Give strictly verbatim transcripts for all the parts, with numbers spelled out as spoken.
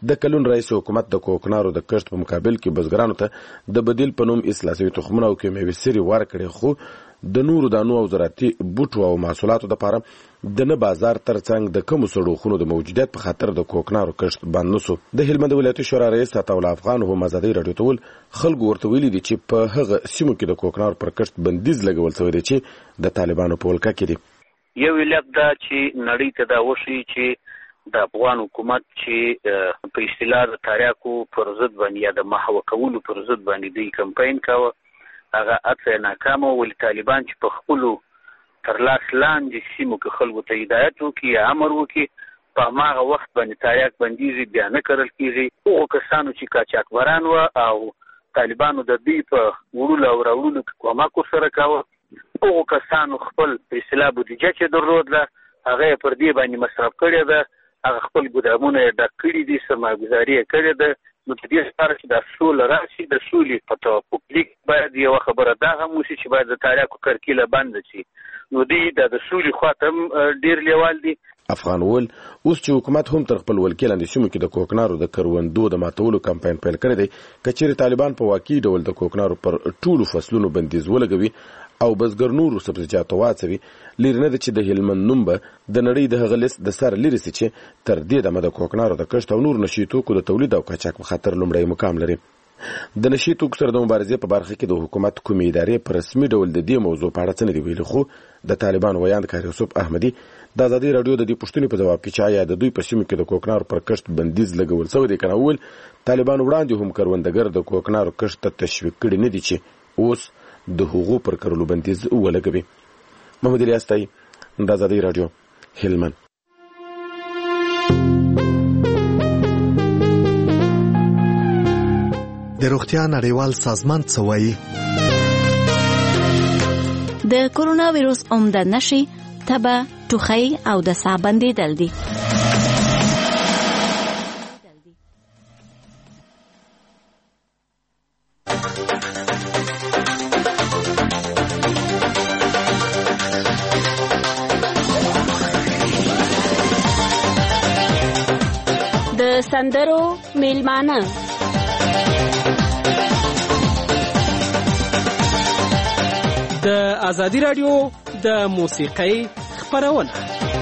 د کلون رئیس حکومت د کوکنارو د کښت په مقابل کې بزګرانو ته د بدیل په نوم اصلاح شوي تخمونه او کیمیاوي سرې ورکړي، خو د نورو دانو او زراعتي بوټو او محصولاتو لپاره د نه بازار ترڅنګ د کمو سړوخونو د موجودیت په خاطر د کوکنارو کښت بند نسو. د هلمند ولایتي شورا رئیس عطاالله افغان هم ازادۍ راډیو ته ویل خلکو ورته ویلي دي چې په هغه سیمو کې د کوکنارو پر کښت بندیز لګول شوی دی چې د طالبانو په ولکه کې دي. یو علت دا چې نړۍ ته دا وشي چې د افغان حکومت چې په اصطلاح د تاریاکو پر ضد باندې یا د محو کولو پر ضد باندې دوی کمپاین کاوه، هغه اته ناکامه. ولې طالبان چې په خپلو تر لاس لاندې سیمو کې خلکو ته هدایت وکړي یا امر وکړي، په هماغه وخت باندې تاریاک بندیزي بیا نه کرل کېږي. هغو کسانو چې قاچاقبران وه او طالبانو د دوی په وړلو او راوړلو کې کومک ورسره کاوه، هغو کسانو خپل په اصطلاح بودیجه چې درلودله هغه یې پر دې باندې مصرف کړې ده، هغه خپل ګودامونه یې ډک کړي دي، سرمایه‌ګذاري یې کړې ده. نو د دې لپاره چې دا سوله راشي، د سولې په توافق لیک باید یوه خبره دا هم وشي چې باید د تاریاکو کرکیله بنده شي. نو دوی دا د سولې خواته هم ډېر لیوال دي. افغان وویل اوس چې حکومت هم تر خپل ولکې لاندې سیمو کې د کوکنارو د کروندو د ماتولو کمپاین پیل کړی دی، که چیرې طالبان په واقعي ډول د کوکنارو پر ټولو فصلونو بندیز ولګوي او بزګر نورو سبزیجاتو واچوي، لرې نه ده چې د هلمند نوم به د نړۍ د هغه لیست د سره لرې سي چې تر دې دمه د کوکنارو د کښت او نورو نشي توکو د تولید او قاچاق په خاطر لومړی مقام لري. د نشي توکو سره د مبارزې په برخه کې د حکومت کومې ادارې په رسمي ډول د دې موضوع په اړه څه نه دي ویلي، خو د طالبان ویاند کار یوسف احمدي د ازادۍ راډیو د دې پوښتنې په ځواب کې چې آیا د دوی په سیمو کې د کوکنارو پر کښت بندیز لګول شوی دی که نه، وویل طالبان وړاندې هم کروندګر د کوکنارو کښت ته تشویق کړي نه دي چې اوس د هغو پر کرلو بندیز ولګوي. محمد الیاس تای، د ازادۍ راډیو، هلمند. د روغتیا نړیوال سازمان څه وایي؟ د کورونا ویروس عمده نښې تبه، ټوخی او د ساه بندېدل دي. د سندرو میلمانه د ازادي راډیو د موسیقۍ خپرونه.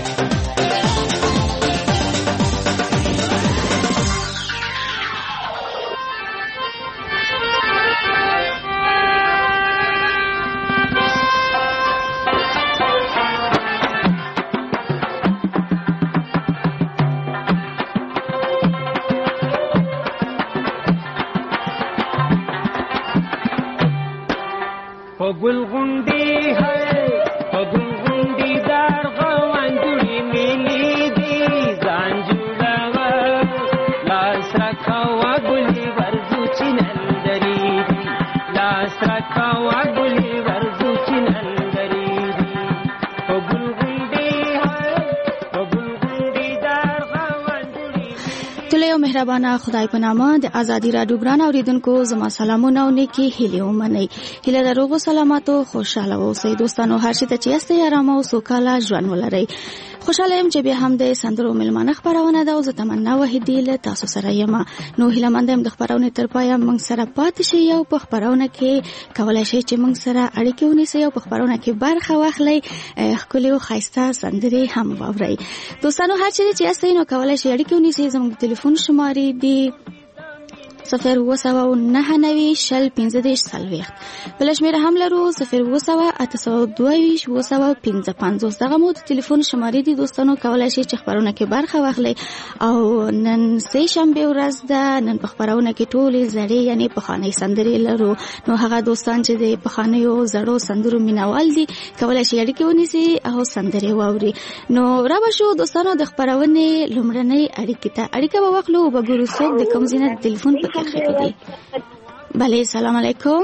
مهربانه خدای په نامه د ازادي راډیو ګران اوریدونکو زما سلامونه او نیکی هیلې ومنئ. هیله د روغ او سلامتو خوشاله اوسئ دوستانو، هر شي ته چې یاستئ آرام او سوکاله ژوند ولرئ. خوشاله یم چې بیا هم د سندرو میلمانه خپرونه ده او زه تمنا وحیدي له تاسو سره یم. نو هیله مند یم د خپرونې تر پایه موږ سره پاتې شئ او په خپرونه کې کولی شئ چې موږ سره اړیکې ونیسئ او په خپرونه کې برخه واخلئ، ښکلې او ښایسته سندرې هم واورئ. دوستانو هر چیرې چې یاستئ نو کولی شئ اړیکې ونیسئ. زموږ تلیفون شمارې دي صفر اووه سوه نهه نوي شل پنځه دېرش څلوېښت، بله شمېره هم لرو صفر اووه سوه اته سوه دوه ویشت اووه سوه پنځه پنځوس. دغه مو د تلیفون شمارې دي دوستانو، کولی شئ چې خپرونه کې برخه واخلئ. او نن سه شنبې ورځ ده، نن په خپرونه کې ټولې زړې یعنې پخوانۍ سندرې لرو. نو هغه دوستان چې د پخوانیو زړو سندرو مینوال دي کولی شئ اړیکې ونیسي او سندرې واوري. نو را به شو دوستانو د خپرونې لومړنۍ اړیکې ته. اړیکه به واخلو او به ګورو څوک د کوم ځای نه تلیفون په دی. بله سلام علیکم.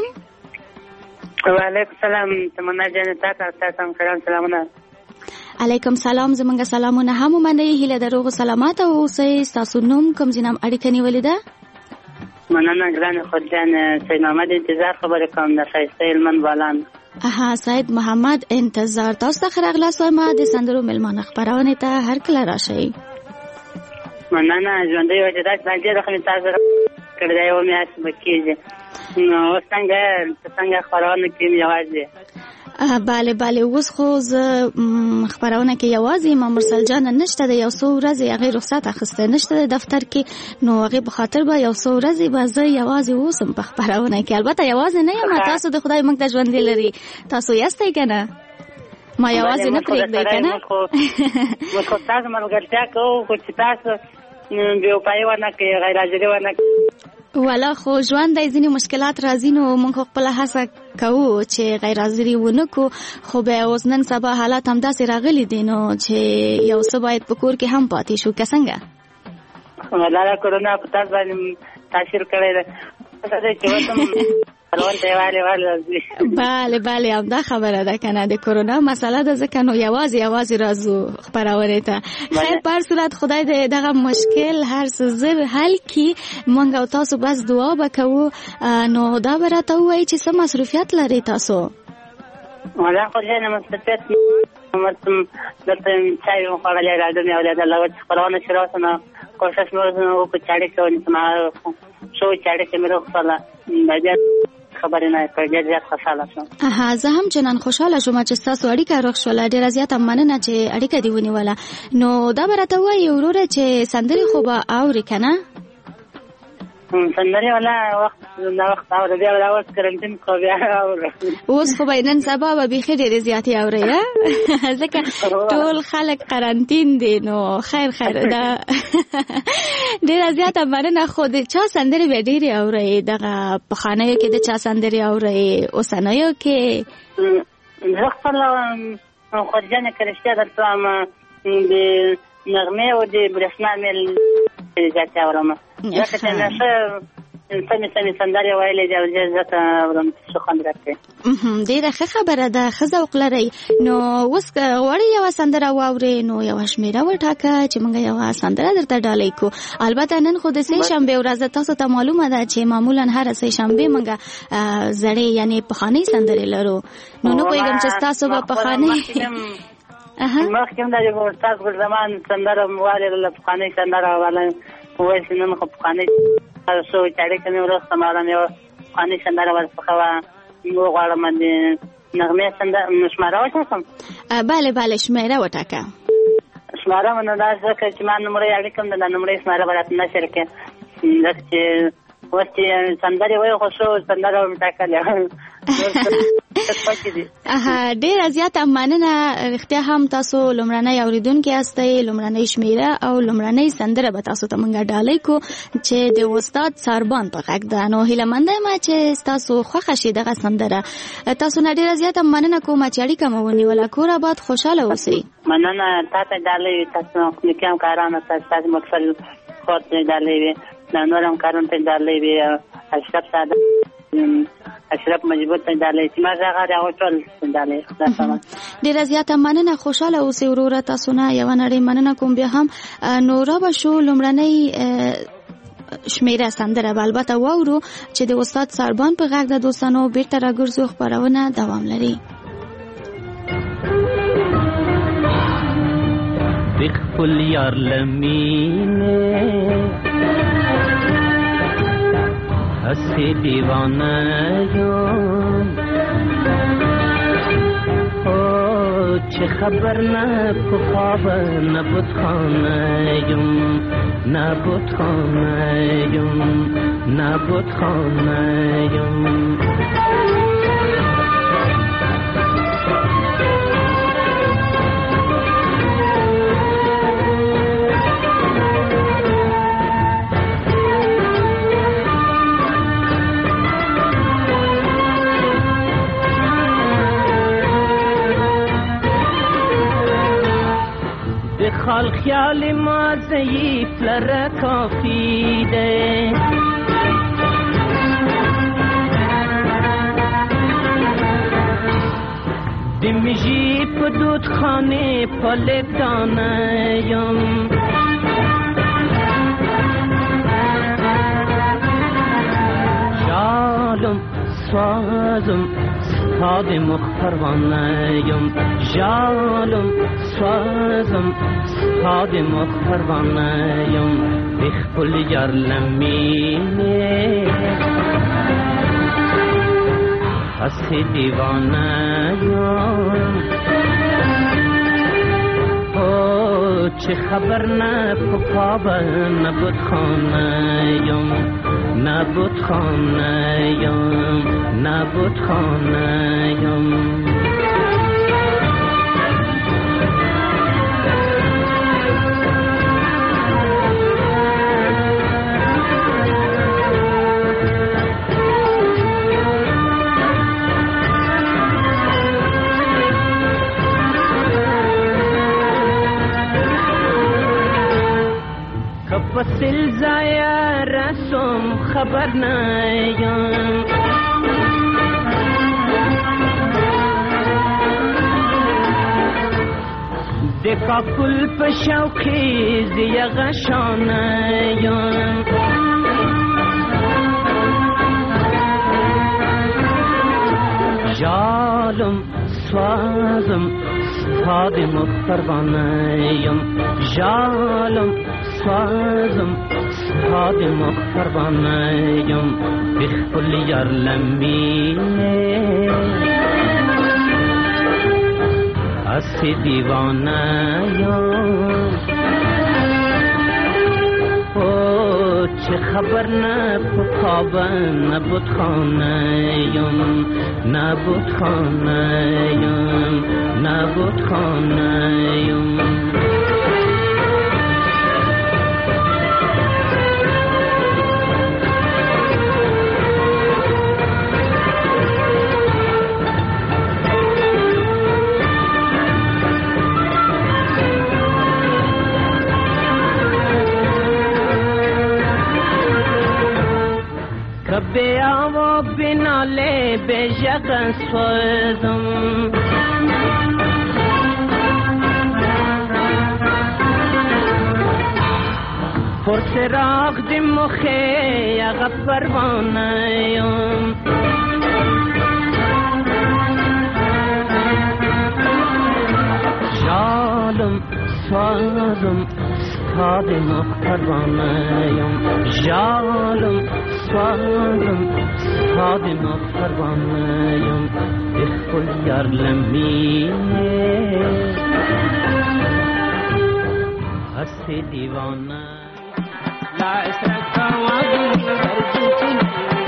وعلیکم سلام تمنا جان، تاسو هم سلام سلامونه. علیکم سلام، زمونږ سلامونه هم ومنئ. هیله د روغ سلامت او اوسئ. ستاسو نوم کوم ځای نه اړیکه نیولې ده؟ مننه ګرانه خدجان، سید محمد انتظار خبرې کوم د ښایسته هلمند بالان. اها سید محمد انتظار، تاسو ته ښه راغلاست وایم د سندرو میلمانه خپرونې ته. هر کله راشئ. مننه ژوندۍ وه چې داسې باندې د خمې تاسو کړی دا یوه میاشت به کېږي نو اوس څنګه څنګه خپرونه کوم یوازې بله بله اوس خو زه خپرونه کې یوازې ما مرسل جان نشته د یو څو ورځې هغې رخصت اخیستی نشته د دفتر کې نو هغې په خاطر به یو څو ورځې به زه یوازې اوسم په خپرونه کې البته یوازې نه یم تاسو د خدای موږ ته ژوندي لري تاسو یاستئ که نه ما یوازې نه پرېږدئ که نه موږ خو تاسو ملګرتیا کوو خو چې تاسو بې وفایي ونه کړئ غیر حاضري ونه کړئ والا خو ژوند دی ځینې مشکلات راځي نو موږ خپله هڅه کوو چې غیر حاضري ونه کړو خو بیا اوس نن سبا حالات همداسې راغلي دي نو چې یو څه باید په کور کې هم پاتې شو که څنګه والا دا کرونا په تاسو باندې تاثیر کړی دی چې وسم بله بله همدا خبره ده کنه د کرونا مسئله ده ځکه نو یوازې یوازې راځو خپرونې ته خیر په هر صورت خدای دې دغه مشکل هر څه زر حل کړي موږ او تاسو بس دعا به کوو نو دا به راته ووایي چې څه مصروفیت لرئ تاسو والا خو ځینې مصروفیت مرسم دلته چای وخوړلی راډیو مې اورېدله وه چې خپرونه شروع شوه نو کوشش مې وکړو چې اړیکه ونیسم شو چې اړیکه مې راوخوړله بیا خبرې نه کړې ډېر زیات خوشحاله شوم اها زه هم چنان خوشحاله شوم چې ستاسو اړیکه روغ شوله ډېره زیاته مننه چې اړیکه دې ونیوله نو دا به راته ووایي وروره چې سندرې خو به اورې که نه سندرې والا وخت دا وخت اورې بیا دا اوس کرنټین خو بیا اورم اوس خو به نن سبا به بیخي ډېرې زیاتې اورئ ځکه ټول خلک قرنټین دي نو خیر خیر دا ډېره زیاته مننه خو د چا سندرې بیا ډېرې اورئ دغه پخوانیو کې د چا سندرې اورئ اوسنیو کې زه خپله خورجانې که رښتیا درته وایم د نغمې او د برېښنا مې زیاتې اورم ځکه چې نشه سمې سمې سندرې ویلې دي او ډېر زیاته اورم چې ښه خوند راکوي ډېره ښه خبره ده ښه ذوق لرئ نو اوس که غواړئ یوه سندره واورئ نو یوه شمېره وټاکه چې موږ یوه سندره درته ډالۍ کړو البته نن خو د سې شنبې ورځ ده تاسو ته معلومه ده چې معمولا هره سې شنبې موږ زړې یعنې پخوانۍ سندرې لرو نو نه پوهېږم چې ستاسو به پخوانۍ مخکې هم د استاد ګلزمان سندره مې واورېدله پخوانۍ سندره واله وویل چې نن خو پخوانۍ شو چې اړیکه مې وروسته معلوم یوه پخوانۍ سندره ورڅخه وه وغواړم د نغمې شماره وټاکم بله بله شمېره وټاکه شماره مې نو دا ځکه چې ما نومرۍ اړیکه م د نومرۍ شماره به راته نشر کړې ځکه چې اوس چې سندرې وایي خو شو سندره مې ټاکلې ډېره زیاته مننه رښتیا هم تاسو لومړنی اورېدونکي یاستئ لومړنۍ شمېره او لومړنۍ سندره به تاسو ته موږ ډالۍ کړو چې د استاد ساربان په غږ ده نو هیله منده یم چې ستاسو خوښه شي دغه سندره تاسو نه ډېره زیاته مننه کوم چې اړیکه مو ونیوله کور آباد خوشحاله اوسئ مننه تا ته ډالۍ وي تاسو نیکي همکارانو ته ستاسو مقصد خور ته ډالۍ وي نور همکارانو ته ډالۍ وي اشرف ساده اشرف مجبور ته ډالۍ چې ما هغه هغه ټول ډالۍ ډېره زیاته مننه خوشحاله اوسئ وروره تاسو نه یوه نړۍ مننه کوم بیا هم نو را به شو لومړنۍ شمېره سندره به البته واورو چې د استاد ساربان په غږ د دوستانو بیرته راګرځو خپرونه دوام لري بخل یار لمینه हसे दीवाना यूं ओ छे खबर न ख्वाब न बुतखाना यूं न बुतखाना यूं न बुतखाना यूं خال خیال ما ضعیف لره کافی ده دمیجی په دود خانه پلتانه یم شالم سوازم سادم و پروانه‌ام جالم سازم سادم و پروانه‌ام بخل یار لمینه هستی دیوانه‌ام او چه خبر نه پاپا نبود خانه‌ام نبود خانه‌ام نبود خانه‌ام وسیل زایا رسم خبر نیم دکا کل پشوقی زیا غشانیم جالم سوازم سادم و پروانه‌ام جالم سازم سادم و پروانه‌ام بخل یار لمینه هستی دیوانه‌ام او چه خبر نه پاپا نبود خانه‌ام نبود خانه‌ام نبود خانه‌ام بیا و بناله به جگ سوزم پرسراغ دی مخی اغا پروانه‌ام جالم سازم سادم و پروانه‌ام جالم سوالم سادم و پروانه‌ام بخل یار لمینه هستی دیوانه لا اسرک وادی برجوتی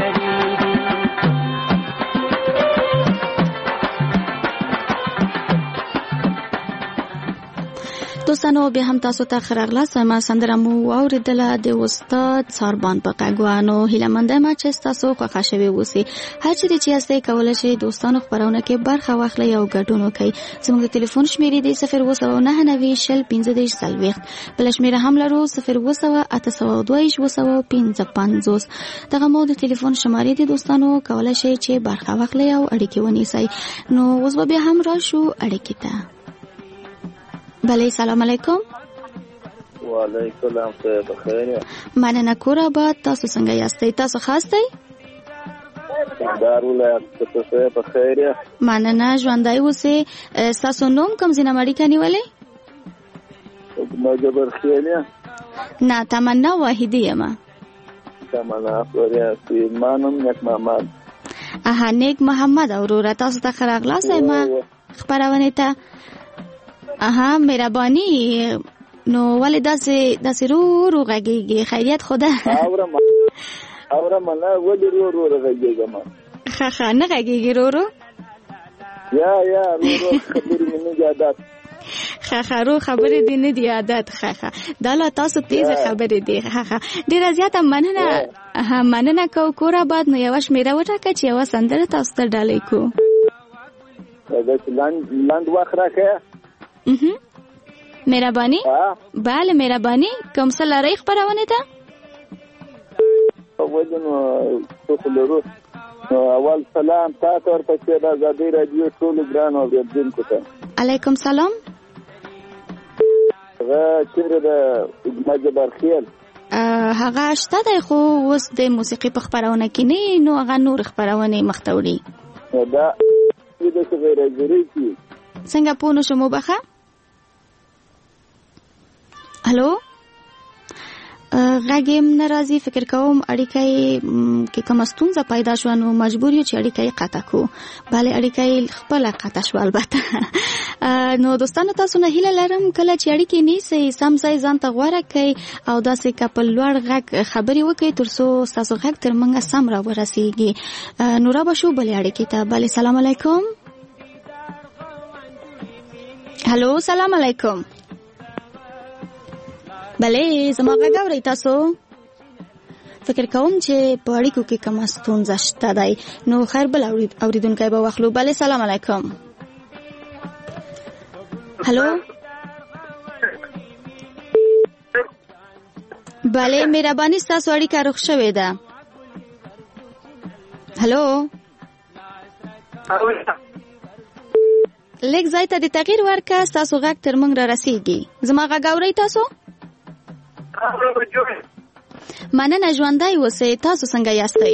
دوستانو بیا هم تاسو ته خراغلاس ما سندره مو اوریدله د استاد ساربان په قګوانو هیلمنده ما چې تاسو خوښ شوي اوسئ هر چیرې چې یاستئ کولی شئ دوستانو خپرونه کې برخه واخلئ او ګډون وکړئ زموږ د ټلیفون شمیرې دی صفر اووه سوه نهه نوي شل پنځه دېرش څلوېښت بله شمیره هم لرو صفر اووه سوه اته سوه دوه ویشت اووه سوه پنځه پنځوس دغه مو د ټلیفون شمارې دي دوستانو کولی شئ چې برخه واخلئ او اړیکې ونیسئ نو اوس به بیا هم راشو اړیکې ته بله سلام علیکم وعلیکم السلام ته بخیر مننه کور آباد تاسو څنګه یاستئ تاسو ښه یاستئ دارولایت ته بخیر مننه ژوندی اوسئ ستاسو نوم کوم ځای نه مو اړیکه نیولې مجبر خیل نه تمنا واحدی یم تمنا فلوریا ما نوم نیک محمد اها نیک محمد وروره تاسو ته ښه راغلاست ما خپرونې ته اها مهرباني نو ولې داسې داسې رو رو غږیږي خیریت خو ده اورم اورم نه ولې رو رو غږیږم ښه ښه نه غږیږي رو رو یا یا رو رو خبرې مې نه دي عادت ښه ښه رو خبرې دې نه دي عادت ښه ښه دا لا تاسو تیزه خبرې دي ښه ښه ډېره زیاته مننه ها مننه کو کور آباد نو یوه شمېره وټاکه چې یوه سندره تاسو ته ډالۍ کړو داسې لاند وخت راکړه مهرباني بله مهرباني کوم څه لرئ خپرونې ته اول سلام تا ته ورپسې د ازادۍ راډیو ټولو ګرانو اورېدونکو ته علیکم سلام هغه چیرې د مجبر خیل هغه شته دی خو اوس د موسیقي په خپرونه کې نه نو هغه نور خپرونې مخته وړي دا کې د غیر حاضرې کی څنګه پونه شو مبخه هلو غاګم ناراضي فکر کوم اړیکې کې کوم ستونزه پیدا شو نو مجبور یو چې اړیکې قطع کو bale اړیکې خپل قطع شو البته نو دوستانو تاسو نه هیله لرم کله چې اړیکې نیسي سم ځای ځان ته غوړه کوي او داسې کپل لوړ غږ خبري وکړي ترڅو تاسو غږ تر منګه سم را ورسیږي نو را بشو bale اړیکې ته bale سلام علیکم هلو سلام علیکم بله زما غږ اورئ تاسو فکر کوم چې په اړیکو کې کومه ستونزه شته دی نو خیر بل اوریدونکی به واخلو بله سلام علیکم هلو بله مهرباني ستاسو اړیکه روغ شوې ده هلو لږ ځای ته د تغییر ورکړه ستاسو غږ تر موږ را رسیږي زما غږ اورئ تاسو مننه ژوندی اوسئ تاسو څنګه یاستئ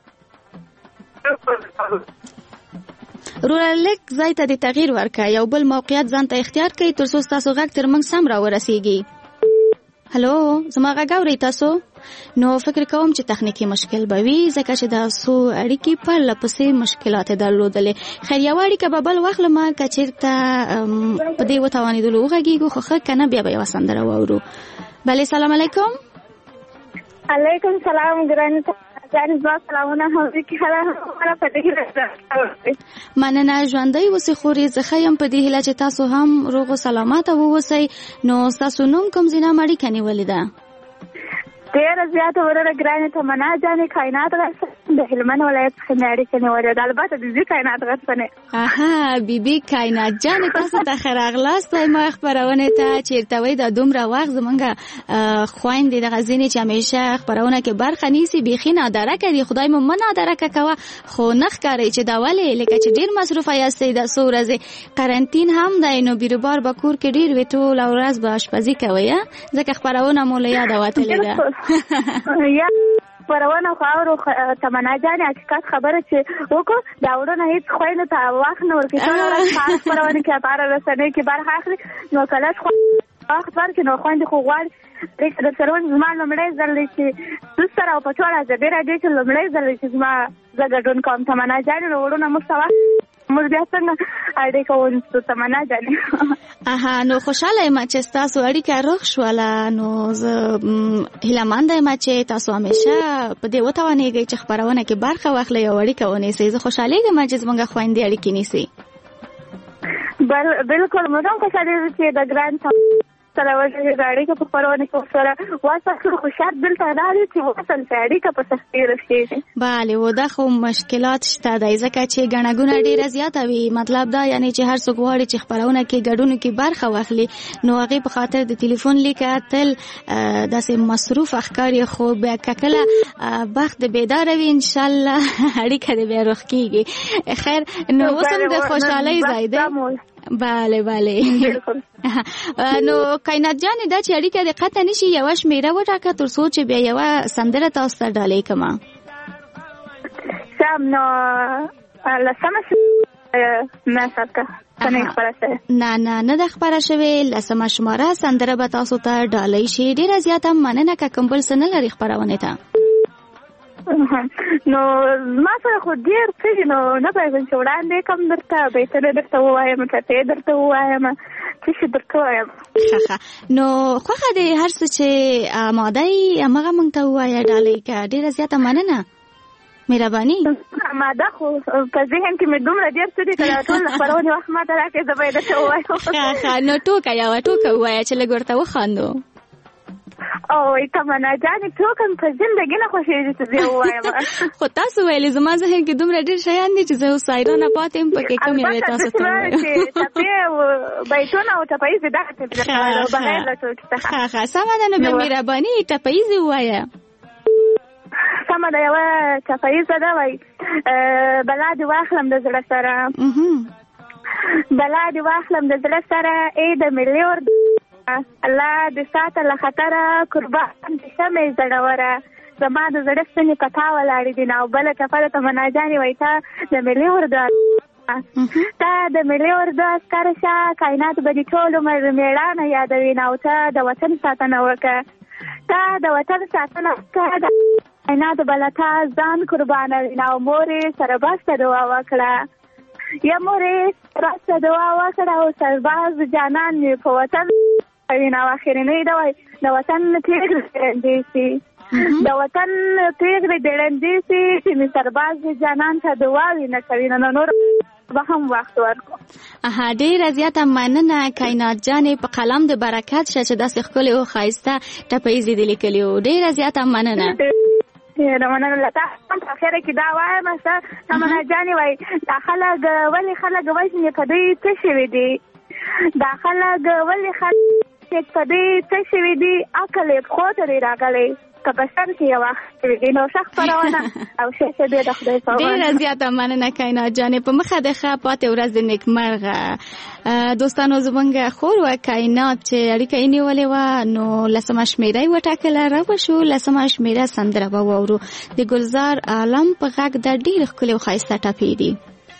وروره لږ ځای ته د تغییر ورکړه یو بل موقعیت ځان ته اختیار کړئ ترڅو ستاسو غږ تر موږ سم را ورسیږي هلو زما غږ اورئ تاسو نو فکر کوم چې تخنیکی مشکل به وي ځکه چې دا څو اړیکې پرله پسې مشکلات یې درلودلې خیر یوه اړیکه به بل واخلمه که چېرته په دې وتوانېدلو وغږېږو خو ښه که نه بیا به یوه سندره واورو بله سلام علیکم علیکم سلام ګرانې جانې زما سلامونه همدې کې هله په دې هیله مننه ژوندی اوسئ خورې زه ښه یم په دې هیله چې تاسو هم روغ و سلامته واوسئ نو ستاسو نوم کوم ځای نه اړیکه نیولې ده ډېره زیاته وراره ګرانې تمنا جانې کائنات غرڅنې د هلمند ولایت څخه مې اړیکه نیولې ده البته د دې کائنات غرڅنې اها بیبي کائنات جانې تاسو ته ښه راغلاست ما خپرونې ته چېرته وایي دا دومره وخت زمونږ خویندې دغه ځینې چې همیشه خپرونه کې برخه نیسي بیخي نادرکه دي خدای مو مه نادرکه کوه خو نه ښکارئ چې دا ولې لکه چې ډېر مصروفه یاستئ دا څو ورځې قرنطین هم دی نو بیروبار به کور کې ډېر وي ټوله ورځ به اشپزي کوئ ځکه خپرونه مو له یاده وتلې ده یا پرونه خاورو تمنا جانې حقیقت خبره چې وکړو دا وړونه هیڅ خوینو ته وخت نه ورکوي ټوله ورځ خاص پرونه کې لپاره رسنۍ کې برخه اخلي نو کله چې وخت ورکړي نو خویندې خو غواړي د سرون زما لومړی ځل دی چې دوست سره او په ټوله ازادي راډیو کې لومړی ځل دی چې زما زه ګډون کوم تمنا جانې نو وړونه موږ ته وخت موږ بیا څنګه اړیکه ونیسو تمنا جانې اها نو خوشحاله یم چې ستاسو اړیکه روغ شوله نو زه هیلهمنده یم چې تاسو همیشه په دې وتوانېږئ چې خپرونه کې برخه واخلئ او اړیکه ونیسئ زه خوشحالېږم چې زموږ خویندې اړیکې نیسي بالکل موږ هم خوشحالېږو چې د ګران سره وجه اړیکه په خپرونه کې سره وصل شو خو شرط دلته دا دی چې وصل چې اړیکه په سختۍ رسېږي بله و دا خو مشکلات شته دی ځکه چې ګڼه ګوڼه ډېره زیاته وي مطلب دا یعنی چې هر څوک غواړي چې خپرونه کې ګډونو کې برخه واخلي نو هغې په خاطر د تلیفون لیکه تل داسې مصروف ښکاري خو بیا که کله بخت د بیداره وي انشاءالله اړیکه د بیا روغ کېږي خیر نو اوس هم د خوشحالۍ ځای دی بله بله نو کائنات جانې دا چې اړیکه د قطع نشي یوه شمېره وټاکه تر څو چې بیا یوه سندره تاسو ته ډالۍ کړمه سم نو لسمه مثال که نه نه نه ده خپره شوې لسمه شماره سندره به تاسو ته ډالۍ شي ډېره زیاته مننه که کوم بل څه نه لري خپرونې ته نو ما سره خو ډېر څه دي نو نه پوهېږم چې وړاندې کوم درته بیتونه درته ووایم ټپې درته ووایم څه شي درته ووایم ښه ښه نو خوښه دی هر څه چې آماده یي همغه موږ ته ووایه ډالۍ که ډېره زیاته مننه مهرباني آماده خو په ذهن کې مې دومره ډېر څه دي که دا ټول خپرونې وخت ما ته راکړې زه به یې درته ووایم ښه ښه نو ټوکه یوه ټوکه ووایه چې لږ ورته وخاندو او تمنا جانې ټوکه مې په زندګي نه خوښېږي چې زه یې ووایم خو تاسو ویلې زما ذهن کې دومره ډېر شیان دي چې زه اوس حیرانه پاتې یم پکې کوم یوې تاسو ته ووایم ټپې بیتونه او ټپهیزې دغه بغیر له ټوکې څخه ښه ښه سمه ده نو بیا مهرباني ټپهیزې ووایه سمه ده یوه ټپهیزه ده وایي بلا دې واخلم د زړه سره بلا دې واخلم د زړه سره ای د ملي اور الله دې ساته له خطره قربان دې شمې زړوره زما د زړه ستنې په تا ولاړې دي نه او بله ټپه ده تمنا جانې وایي تا د ملي اور د ته د ملي اردو عسکر شه کائنات به دې ټول عمر مېړانه یادوي او ته د وطن ساتنه وکړه ته د وطن ساتنه وکړه د کائنات به له تا ځان قربانوي او مورې سرباسته دعا وکړه یا مورې سرباسته دعا وکړه او سرباز جانان مې په وطن کوي نو اخرنۍ د وطن پرېږدي شي د وطن پرېږدي ډېرندې سي چې مې سرباز جانان ته دعاوې نه کوي نو نور به هم وخت ورکړو. اها ډېره زیاته مننه کائنات جانې په قلم د برکت شه چې داسې ښکلې او ښایسته ټپیزې دې لیکلي وو. ډېره زیاته مننه. ډېره مننه له تا هم په اخره کې دا وایم څه تمنا جانې وایي دا خلک ولې خلک وژني په دوی څه شوي دي دا خلک ولې خلک په دوی څه شوي دي عقل یې پښو ته دی راغلی که په سر کې یو وخت وي نو ښه خپرونه او ښه ښه دی د خدای په امان. ډېره زیاته مننه کائنات جانې په مخه د ښه پاتې ورځ د نیکمرغه. دوستانو زموږ خور وه کائنات چې اړیکه یې نیولې وه نو لسمه شمېره یې وټاکله را شو لسمه شمېره سندره به واورو د ګلزار عالم په غږ د ډېرې ښکلې او ښایسته ټپې دي.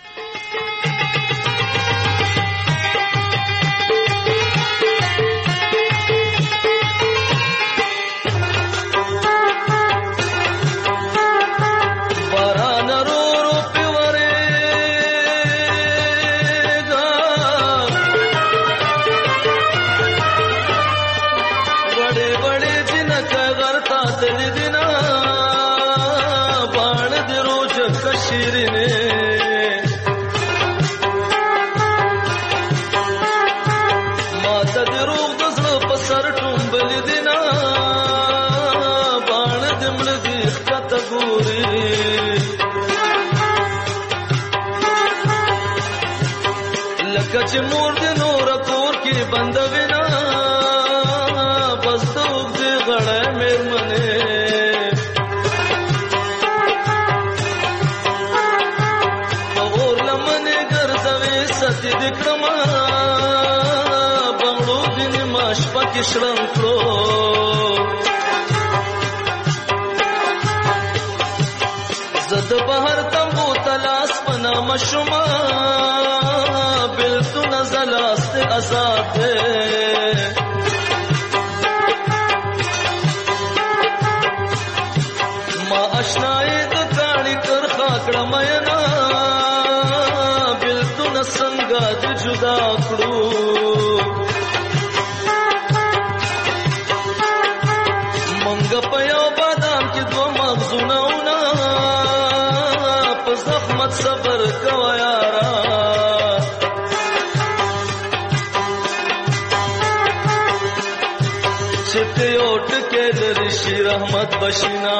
چې مور د نور کور کې بندوینا بس تو دې غړې مېرمنې اور لمنې ګرځوي ستې د کړما بنگړو دې ماش پکې شړم کړو زد بهر تمو تلاس پنا مشما نزلاست آزاد ما اشنای د کاڼي کر خاکړه مینا بلتون څنګه د جدا کړو منګ په یو بادام کې دوه مغزونه ونا په زحمت صبر کوه یارا اوٹ کے درشی رحمت بشنا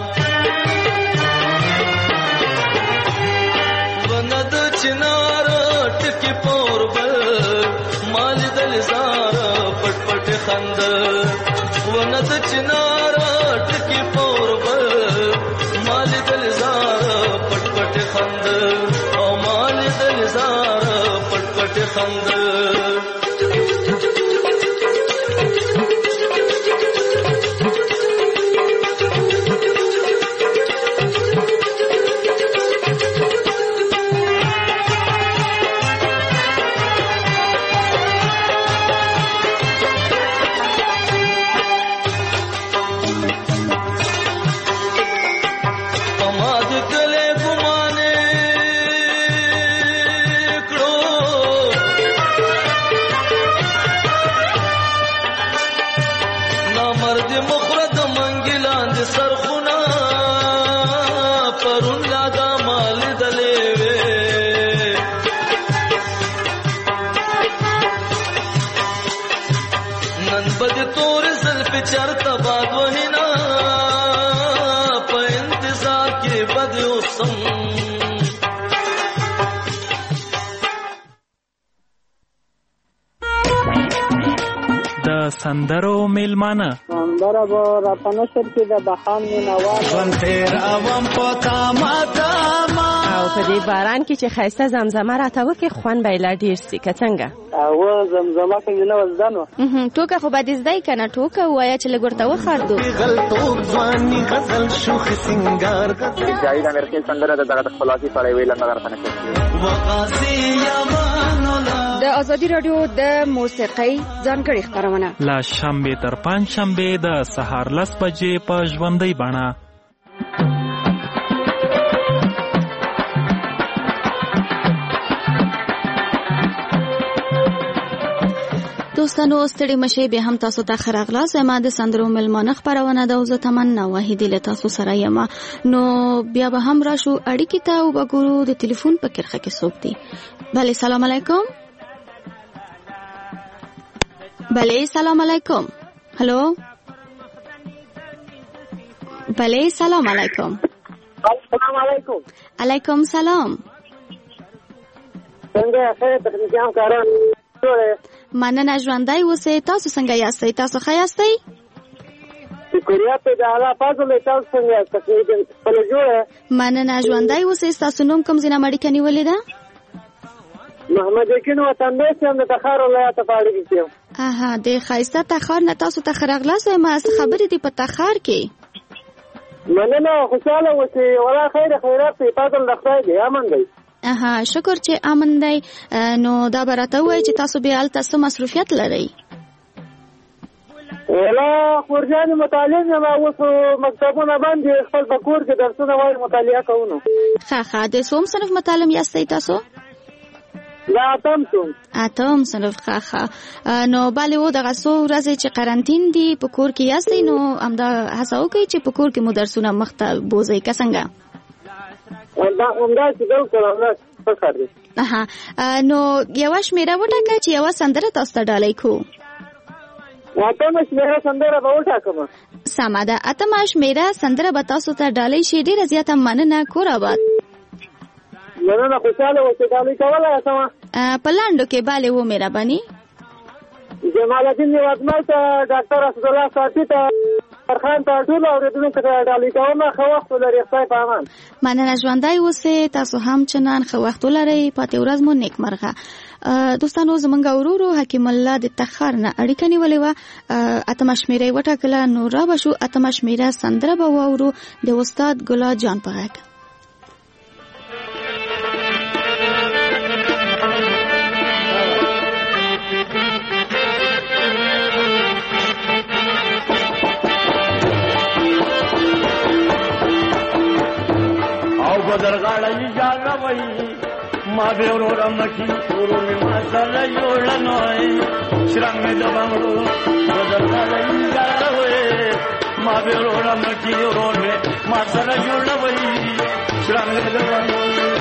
وند چنار ٹکی پور بل مال دل زار پٹ پٹ خند وند چنار ٹکی پور بل مال دل زار پٹ پٹ خند او مال دل زار پٹ پٹ خند چرتا باد وہینا په انتظار کې بد اوسم د سندرو میلمانه سندره به راپنشر کې د بهان مینوال ژوند تیر اوم پتا ماتا ما او په دې باران کې چې ښایسته زمزمه راته وکړي خوند به یې لا ډېر سي که څنګه او زمزمه څنګه نه وزده نو ټوکه خو باید زده یې که نه ټوکه ووایه چې لږ ورته وخاردو غلطوب ځواني غزل شوخ سنګار جاوید امرخیل سندره د دغه خلاصي سره ویل نه غرفنه د ازادي رادیو د موسیقۍ ځانګړي خبرونه لا شنبه تر پنځ شنبه د سهار لس بجې په ژوندۍ بڼه. دوستانو ستړي مشه به هم تاسو ته خراغلا زما د سندرو ملمانه خبرونه د اوزه تمنا وحیدی له تاسو سره یم نو بیا به هم راشو اړیکې ته او وګورو د ټلیفون په کرخه کې څوک دی. بله سلام علیکم. بله سلام علیکم. هلو بله سلام علیکم. السلام علیکم. علیکم سلام. څنګه خیر تکنیکیان کاران مننه ژوندی اوسئ. تاسو څنګه یاستئ؟ تاسو ښه یاستئ؟ شکریه په د الله فضل تاسو څنګه یاست؟ خپله جوړه مننه ژوندی اوسئ. ستاسو نوم کوم ځای نه مړیکه نیولې ده؟ محمد یقین وطندوس یم د تخار ولایت په اړیکې کې یم. اها د ښایسته تخار نه تاسو ته ښه راغلاست وایم. څه خبرې دي په تخار کې؟ مننه خوشحاله اوسئ. ولا خیر خیرات په فضل د خدای دی. امن دی. اها شکر چې امن دی. نو دا به راته ووایي چې تاسو بیا هلته څه مصروفیت لرئ؟ ولا خورجانې مطالعه یم. اوس مکتبونه بند دي. خپل په کور کې درسونه وایي مطالعه کوو. ښه ښه د څوم صنف متعلم یاستئ تاسو؟ دا اتم صنف. اتم صنف. ښه ښه نو بلې و دغه څو ورځې چې قرنطین دي په کور کې یاستئ نو همدا هڅه وکړئ چې په کور کې مو درسونه مخته بوځئ که څنګه؟ دا همداسې بالکل همداسې ښه کار دی. نو یوه شمېره وټاکه چې یوه سندره تاسو ته ډالۍ کړو. اتمه شمېره سندره به وټاکم. سمه ده. اتمه شمېره سندره به تاسو ته ډالۍ شي. ډېره زیاته مننه. کور آباد. مننه. خوشحاله اوسئ. ډالۍ کولی شمه؟ په لنډو کې بلې و مهرباني. جمال الدین نیوزمل ته ډاکټر اسدالله ساپي ته فرخان ته ټولو اورېدونکو ته ډالۍ کوم. ښه وخت ولرئ. خدای په امان. مننه ژوندی اوسئ. تاسو هم چنان ښه وخت ولرئ. پاتې ورځ مو نیکمرغه. دوستانو زمونږ ورورو حکیم الله د تخار نه اړیکه نیولې وه. اتمه شمېره یې وټاکله. نو را به شو اتمه شمېره سندره به واورو د استاد ګلاد جان په غږ. بدرغاړی جاړوي ما به ورور مکی ورور ما سره جوړنوي شرنګ مې د بنگلو بدرغاړی جاړوي ما به ورور مکی ورور ما سره جوړنوي شرنګ مې د بنگلو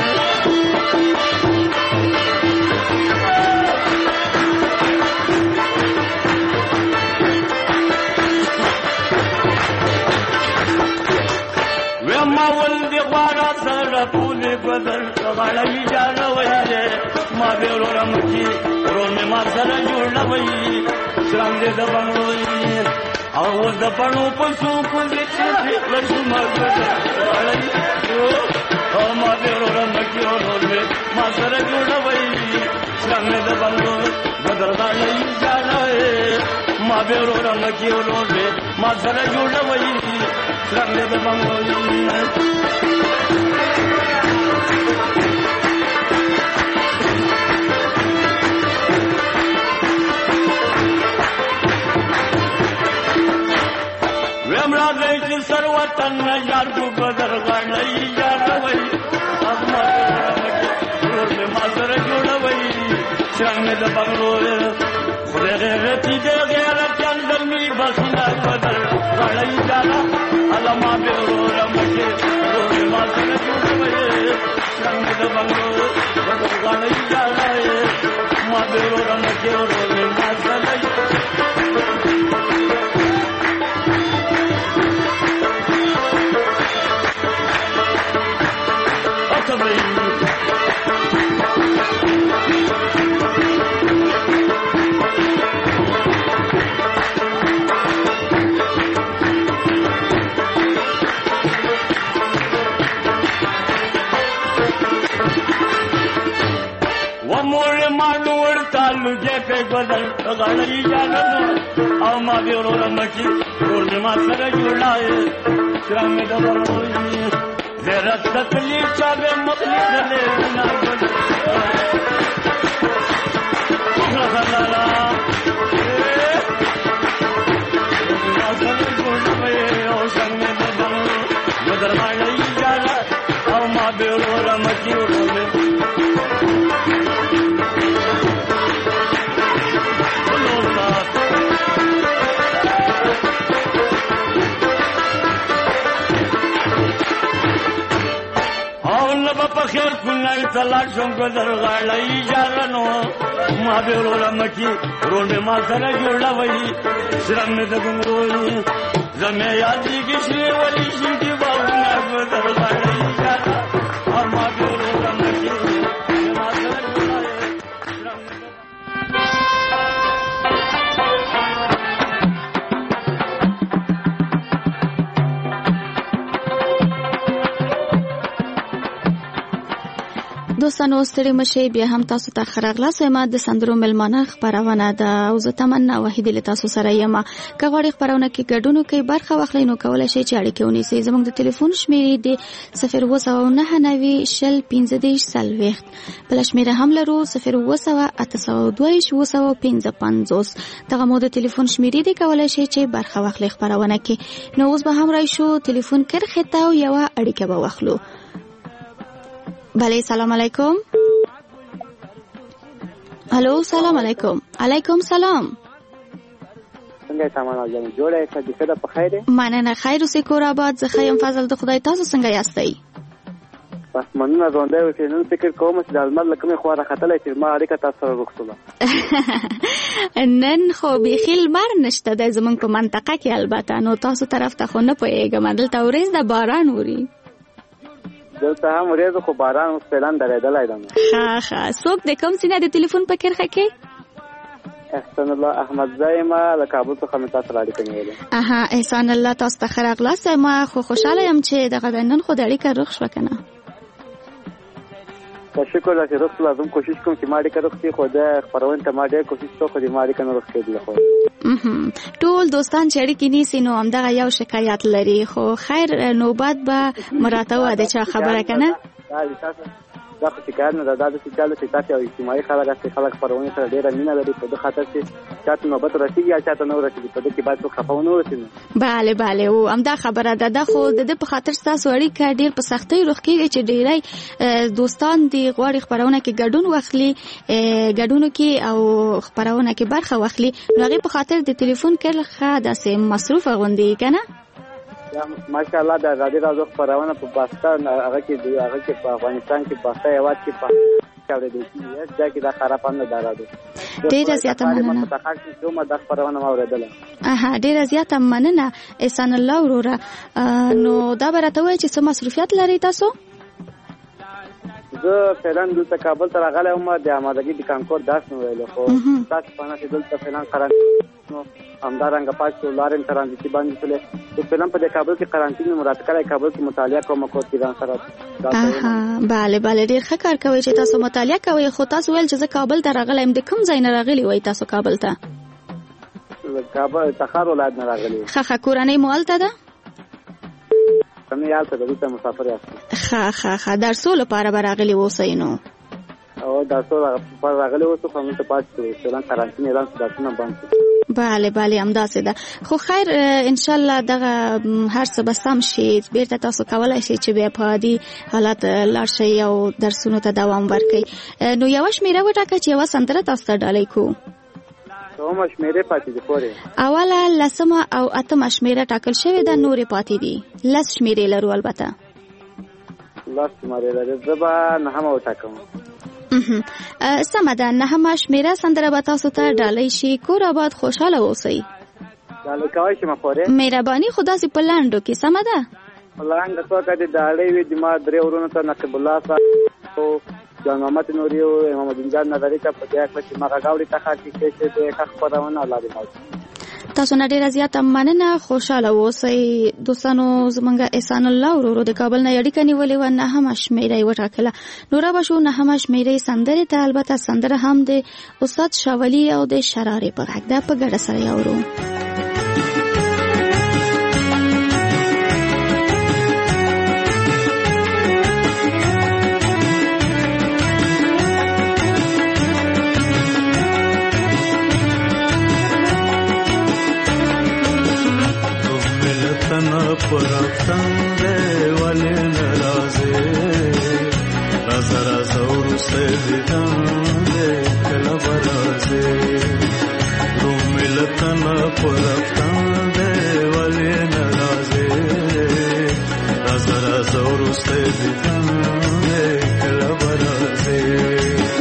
وما ولدي غواړه سره پونه بدل غړی جاړوي ما به ورور مکی ورور مې ما سره جوړوي شرنګ دې د بنگلوي او د پڼو په څو په دې چې لښو ما غړی او ما به ورور مکی ورور مې ما سره جوړوي شرنګ دې د بنگلوي بدل غړی جاړوي ما به ورور مکی ورور مې ما سره جوړوي شرنګ دې د بنگلوي سر وطن یار کو بدر غړی یاروي اما ورور مې ما سره جوړوي شرنګ د بنگلور خدای غیرتی دې غیرت چندل می بسنا بدر غړی یارا علما به ورور مې ورور مې ما سره جوړوي شرنګ د بنگلور بدر غړی یارا ما به ورور مې ورور مې ما سره مور ما ډور تعلق په بدل غړی جانو او ما به ورور مکی ور ما سره جوړای شرم د وروري زرا تکلیف چا به مخلص له نه خیر کولای تلاش شم ګذر غړای جانو ما به ورور مکی ورونه ما سره جوړوي شرم د ګنګوي زمه یادې کې شي ولي شي دی باونه ګذر غړای جانو ما به ورور مکی ما سره جوړوي دوستانو ستړي مشه بیا هم تاسو ته خراغلاس ما د سندرو ملمانه خبرونه ده او زه تمنا وحید له تاسو سره یم که غواړئ خبرونه کې ګډون کوي برخه واخلئ نو کولای شئ چې اړیکه ونیسئ زموږ د ټلیفون شمیرې د صفر اووه سوه نهه نوي شل پنځه دېرش څلوېښت بله شمیره هم لرو صفر اووه سوه اته سوه دوه ویشت اووه سوه پنځه پنځوس دغه مو د ټلیفون شمیرې دي کولای شئ چې برخه واخلئ خبرونه کې نو اوس به هم راشو ټلیفون کرښې ته او یوه اړیکه به واخلو بله سلام علیکم الو سلام علیکم علیکم سلام څنګه تمام جان جوړه ښه دې څه په خیره مننه خیر اوسې کور آباد زه ښه یم فضل د خدای تاسو څنګه یاستئ بس مننه زونده وکړئ نن فکر کوم چې د المر له کومې خوا راختلی چې ما اړیکه تاسو سره وغوښتله نن خو بیخي لمر نشته دی زموږ په منطقه کې البته نو تاسو طرف ته خو نه پوهېږم دلته ورځ د باران وري دلته هم ورځ خو باران اوس فعلا درېدلی ده ښه ښه څوک د کوم سینه د ټلیفون په کرښه کې احسان الله احمدزی یم له کابل څخه مې تاسو سره اړیکه نیولې اها احسان الله تاسو ته ښه راغلاست ما خو خوشحاله یم چې دغه د نن خو د اړیکه روغ شوه که نه شکر ده چې روغ شو لازم کوشش کوم چې ما اړیکه روغ شي خو د خپرونې ته ما ډېر کوشش وکړ خو د ما اړیکه نه روغ کېدله خو ټول دوستان چې اړیکې نیسي نو همدغه یو شکایت لري خو خیر نوبت به مراته وده چا خبره که نه دا خو شکایت نه ده دا داسې چل چې تاسې یو اجتماعي خلک هستئ خلک خپرونې سره ډېره مینه لري په دې خاطر چې چاته نوبت ورسېږي یا چاته نه ورسېږي په دې کې باید څوک خفه ونه ورسېږي بله بله او همدا خبره ده دا خو د ده په خاطر ستاسو اړیکه ډېر په سختۍ روغ کېږي چې ډېری دوستان دې غواړي خپرونه کې ګډون واخلي ګډونو کې او خپرونه کې برخه واخلي نو هغې په خاطر د ټلیفون کرښه داسې مصروفه غوندې که نه ماشاءالله د ازادي راډیو خپرونه په پاکستان هغه کې هغه کې په افغانستان کې په هیواد کې په اورېدل کېږي دا کې دا خراب نه ده راډیو ډېره زیاته مننه متخصص کومه د خپرونه ما اورېدله اها ډېره زیاته مننه احسان الله وروره نو دا به راته ووایئ چې څه مصروفیت لرئ تاسو زه فعلا دلته کابل ته راغلی وم د آمادګي د کانکور درس مې ویلو خو تاسو پانه چې دلته فعلا قرانتین نو همدارنګه پاتې شو لارې ترانزیتي باندې شولې خو فعلا په دې کابل کې قرانتین مې مراد کړی کابل کې مطالعه کوم کور کې ځان سره بله بله ډېر ښه کار کوئ چې تاسو مطالعه کوئ خو تاسو ویل چې زه کابل ته راغلی یم د کوم ځای نه راغلي وئ تاسو کابل ته کابل تخار ولایت نه راغلی ښه ښه کورنۍ مو هلته ده کمی یالته د دلته مسافر یاست ښه ښه ښه درسو لپاره به راغلي اوسئ نو او درسو لپاره راغلي اوسو خو همدلته پاتې شو فعلا قرانتین اعلان شو درسونه بند شو بله بله همداسې ده خو خیر انشاءالله دغه هر څه به سم شي بیرته تاسو کولی شئ چې بیا په عادي حالت لاړ شئ او درسونو ته دوام ورکړئ نو یوه شمېره وټاکه چې یوه سندره تاسو ته ډالۍ کړو کومه شمېرې پاتې دي پورې اوله لسمه او اتمه شمېره ټاکل شوې ده نورې پاتې دي لس شمېرې لرو البته لس شمېرې لري زه به نهمه وټاکم سمه ده نهمه شمېره سندره به تاسو ته ډالۍ شي کور آباد خوشحاله اوسئ ډالۍ کوی شم پورې مهرباني خو داسې په لنډو کې سمه ده په لنډه توګه دې ډالۍ وي د ما درې ورونو ته نقیب الله صاحب جان محمد نوری او محمد جان نظری ته په دې اړه چې ما غاوړي ته خاطر کې چې د حق خبرونه لاله تاسو نه ډیره زیاته مننه، خوشاله اوسئ. دوستانو زمونږ احسان الله ورورو د کابل نه اړیکه نیولې وه، نهمه شمېره یې وټاکله. نو را به شو نهمه شمېره یې سندرې ته. البته سندره هم د استاد شاولي او د شرارې په غږ ده، په ګډه سره یې اورو. پرفتن ده ولی نرازه رازه رازه و روسته دیدن ده کلا برازه رو ملتن پرفتن ده ولی نرازه رازه رازه و روسته دیدن ده کلا برازه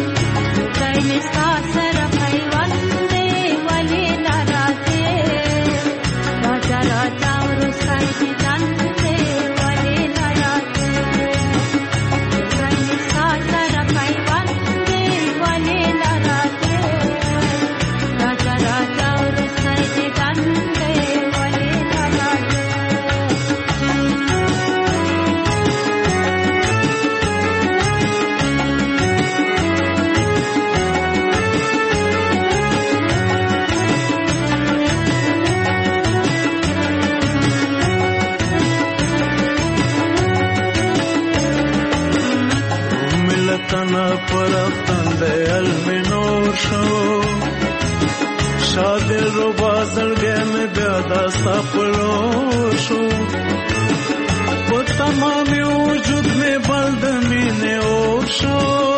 پرفتن ده المنور شو شادل رو بازلگه میں بیاداستا پلو شو و تمامی وجود میں بلدمین اور شو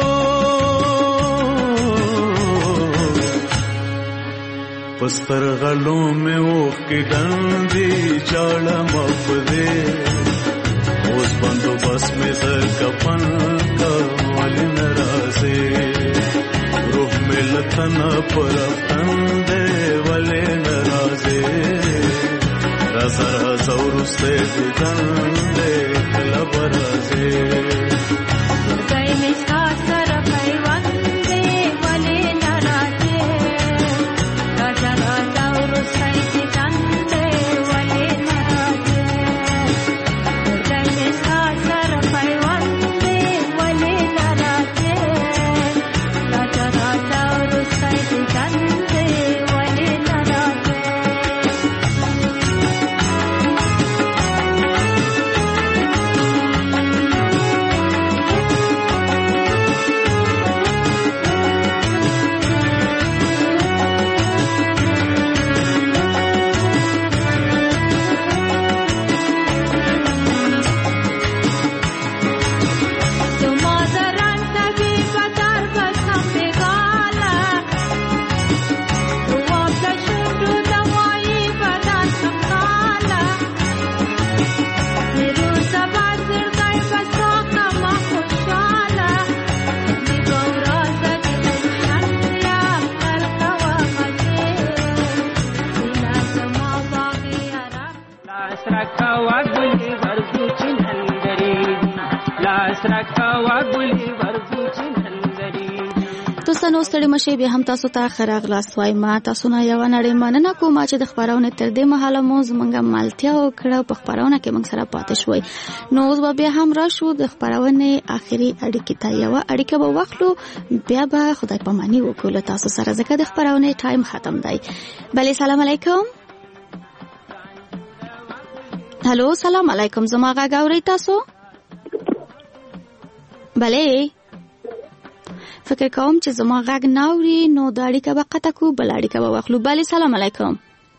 پستر غلوں میں اوخ کی گندی جاڑا مفدے اوز بندو بس میں در کپن کا والی نرازے روح ملتن پرفتن دے والی نرازے رازا رازا و رستے دیدن دے کلا برازے گئی مسکا سر پیوان دے والی نرازے رازا رازا و رستے دیدن دے والی نرازے گئی مسکا سر پیوان دے والی نرازے رازا رازا و رستے دیدن دے والی نرازے دوستانو ستړي مشه بیا هم تاسو ته ښه راغلاست وایم. ما تاسو نه یوه نړۍ مننه کوم چې د خپرونې تر دې مهاله مو زموږ ملتیا وکړه په خپرونه کې موږ سره پاتې شوئ. نو اوس به بیا هم راشو د خپرونې آخري اړیکې ته. یوه اړیکه به واخلو، بیا به خدای پاماني وکړو له تاسو سره، ځکه د خپرونې ټایم ختم دی. بلې سلام علیکم. هلو سلام علیکم، زما غږ اورئ تاسو؟ بلې فکر کوم چې زما غږ ناوري، نو دا اړیکه به قطع کو، بل اړیکه به واخلو. بلې سلام علیکم.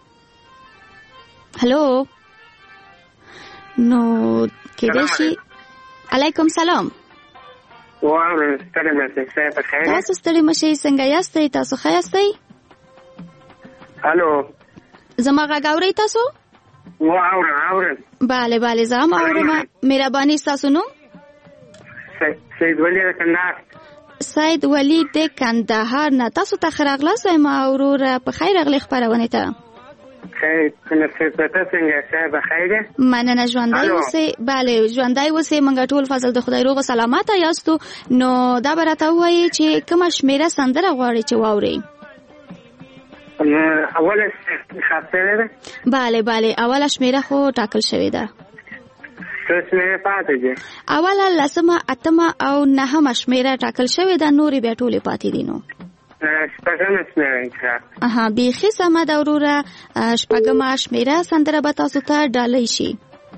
هلو نو کېدای شي. علیکم سلام. واو ستړي مشه څه په خیر؟ تاسو ستړي مشه، څنګه یاستئ؟ تاسو ښه یاستئ؟ هلو زما غږ اورئ تاسو؟ واو اورم. bale bale زه هم اورم. مهرباني ستاسو نوم؟ سید ولی د کندهار. سید ولی د کندهار نه. تاسو ته ښه راغلاست وایم وروره، په خیر راغلی خپرونې ته. خیر څنګه څنګه څه به خیر؟ مننه، ژوندی اوسئ. بله ژوندی اوسئ، موږ ټول فضل د خدای روغ سلامت یاستو. نو دا به راته ووایي چې کومه شمېره سندره غواړئ چې واورئ؟ اوله خاصه ده بله بله اوله شمیره خو ټاکل شوې ده. څه شمیره پاتې ده؟ اوله لسمه اتمه او نهمه شمیره ټاکل شوې ده، نورې بیا ټولې پاتې دي. نو شپږمه شمیره ښه. اها بیخي سمه ده وروره. شپږمه شمیره سندره به تاسو ته ډالۍ شي.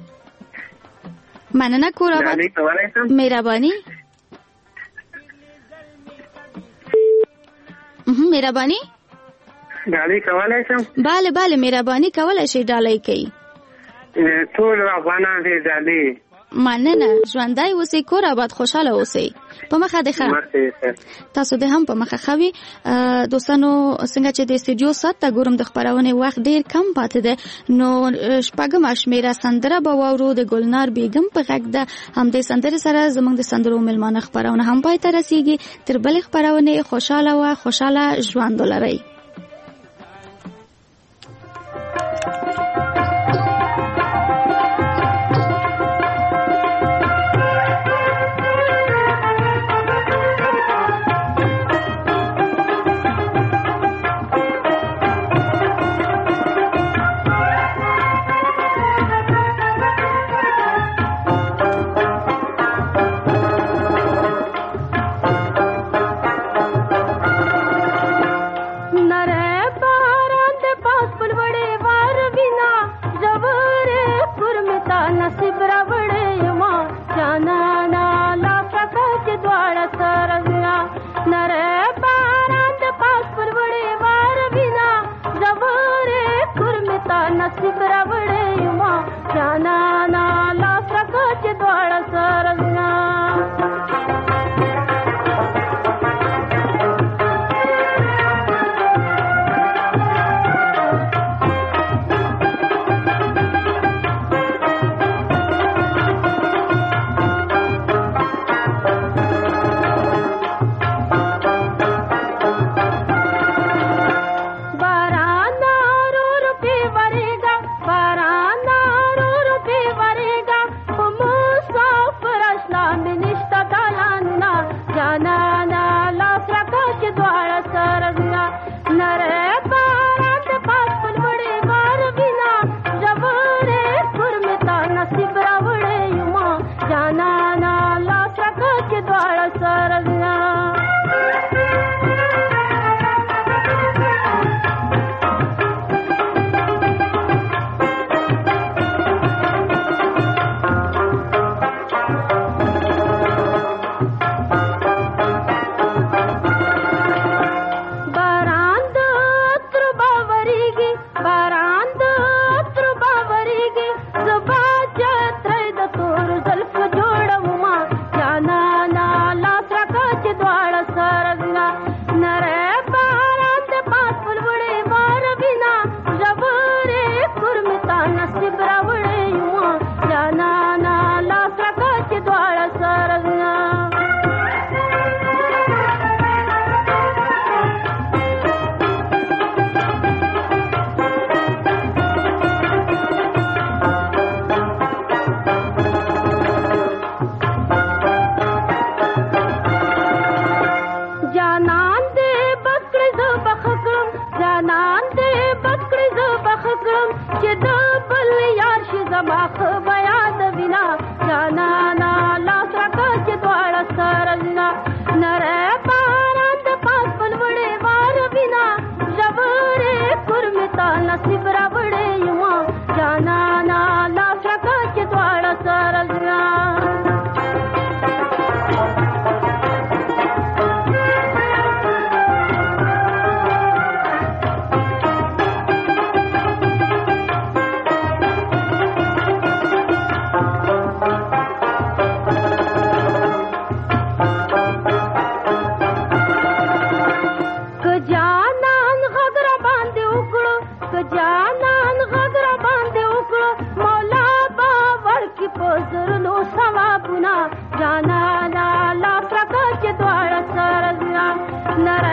مننه کورآباد. مهرباني مهرباني ډالۍ کولای شم؟ بله بله مهرباني کولای شي ډالۍ کوي. ټول افغانان دې ډالۍ. مننه. ژوندی اوسئ، کور آباد، خوشاله اوسئ. په مخه د ښه تاسو د هم په مخه ښه وي. دوستانو څنګه چې د استودیو ساعت ته ګورم د خپرونې وخت ډېر کم پاتې ده، نو شپږمه شمیره سندره به واورو د ګلنار بیګم په غږ ده. همدې سندرې سره زموږ د سندرو مېلمانه خپرونه هم پای ته رسیږي. تر بلې خپرونې خوشاله و خوشاله ژوند ولرئ. Nara